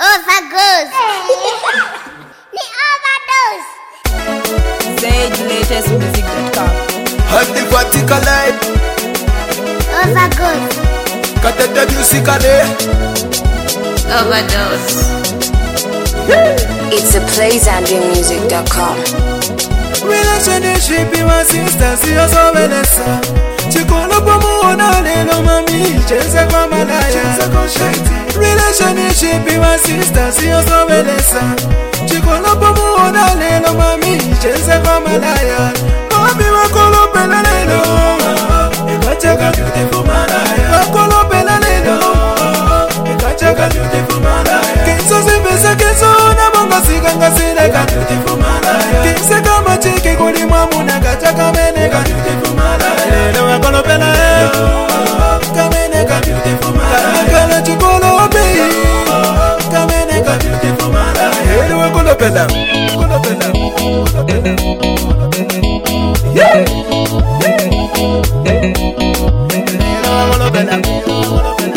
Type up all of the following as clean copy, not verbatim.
Overdose. The overdose. SageLatestMusic.com. Antifatically, Overdose. Katete musically. Overdose. It's a playzandringmusic.com. Relationship wa sister siyo sobelesa. Chikolo pamuona lelo mami cheze kwa malaya. Relationship wa sister siyo sobelesa. Chikolo pamuona lelo mami cheze kwa malaya. Mami wakolo pela lelo. Ikachaka beautiful malaya. Wakolo pela lelo. Ikachaka beautiful malaya. Kinso sipesa kinso na bongo siganga sileka beautiful malaya. Kinse kama chiki kuli mwamuna kachaka meneka beautiful malaya. Lelo wakolo pela lelo. Kameneka beautiful malaya. Kala chikolo obi. Kameneka beautiful malaya. Lelo wakolo pela. Wakolo pela. Wakolo pela. Yeah. Lelo wakolo pela. Wakolo pela.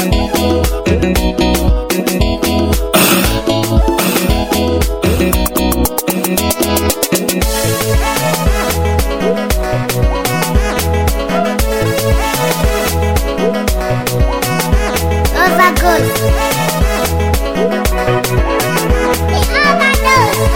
Overdose. The overdose.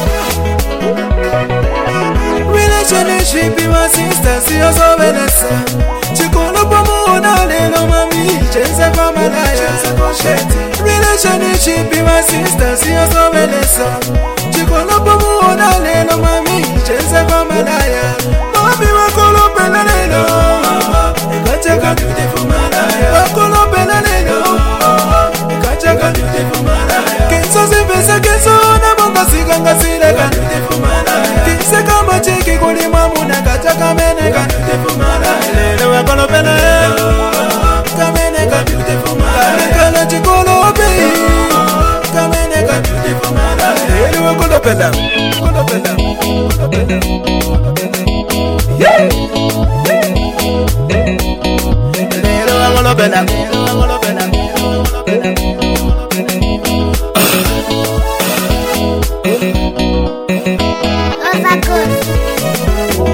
Relationship wa sister siyo sobelesa. Chikolo pamuona lelo mami cheze kwa malaya. Relationship wa sister siyo sobelesa. Chikolo pamuona lelo mami cheze kwa malaya. Mami wakolo pela lelo. Ikachaka beautiful malaya. Wakolo pela lelo. Ikachaka beautiful malaya. Kinso sipesa kinso na bongo siganga sileka beautiful malaya. Kinse kama chiki kuli mwamuna kachaka meneka beautiful malaya. Lelo wakolo pela lelo. Kameneka beautiful malaya. Kala chikolo obi. Kameneka beautiful malaya. Lelo wakolo pela. Wakolo pela. Wakolo pela. Yeah. Lelo wakolo pela. Lelo wakolo pela. Wakolo pela. Overdose.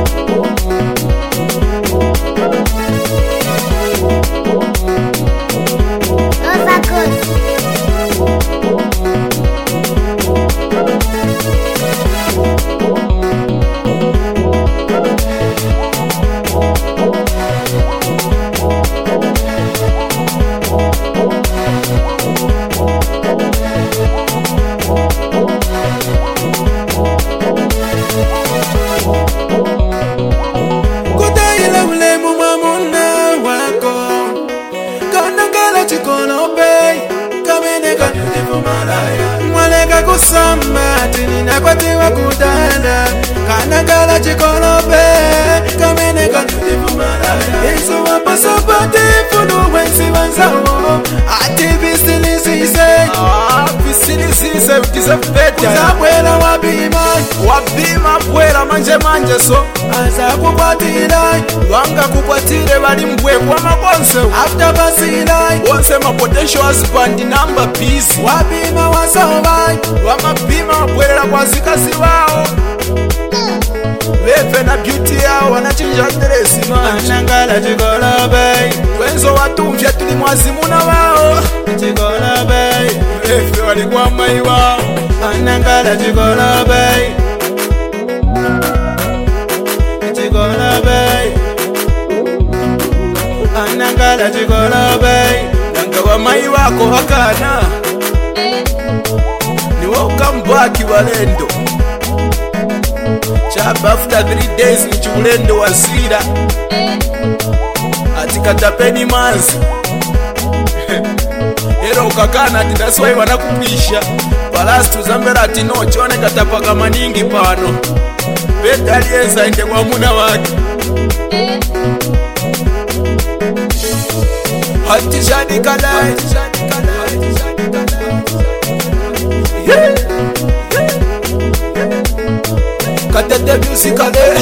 Overdose. Kutaila ulemu mwamuna wako. Kanangala chikono bei. Kameneka beautiful malaya. Mwaleka kusamba tinina kwatiwa kudanda. Kanangala chikono bei. Kameneka beautiful malaya. Iso wapasapati funu wensi wanzawo. Ati visilisise. Visilisise ukize feta. Uzabwela wabima. Wabima bwela manje so. Aza kukwatira. Wanga kukwatire bali mbwekwa makonse. After basilai. Onse ma potential husband number busy. Wabima wasabai. Wamabima wabwela kwa zikazi wao. Lefe na beauty yao wanachinja dresi manji. Anangala chikola bay. Wenzo watumfya tuli mwazimuna wao. Chikola bay. Lefe walikuwa mai wao. Anangala chikola bay. Chikola bay. Anangala chikola bay. Nanga wa mai wako hakana. Ni wakambaki walendo. Chapa after 3 days ni chulendo wasira. Atikatapeni manzi. Ero ukakana ati that's why wanakupisha. Palastu zambera ati no chone katapaka maningi pano. Beta alieza inde kwa muna waki. Hati shadi kalai. Yeah. Katete musicale.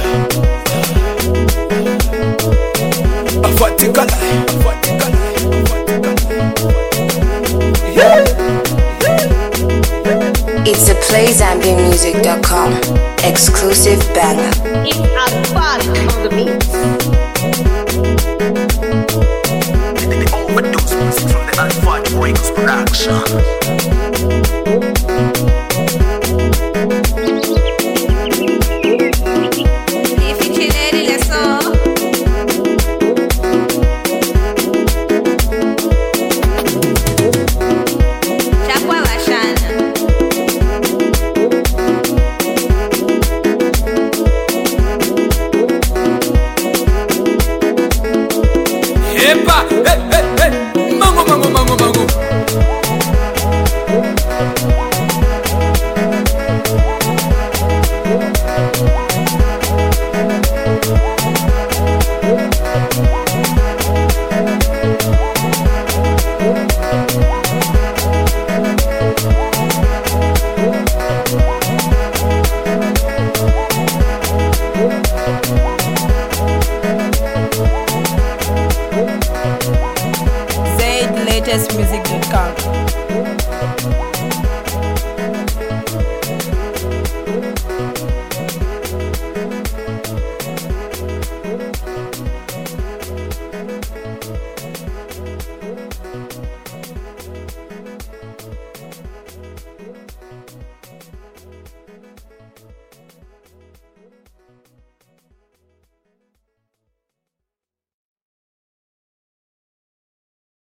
Afatikala. ZandriaMusic.com. Exclusive banger. It's a fun on the beat. The overdose music from the Alpha Records production. Epa, mango, mango, mango, mango. ZandriaMusic.com.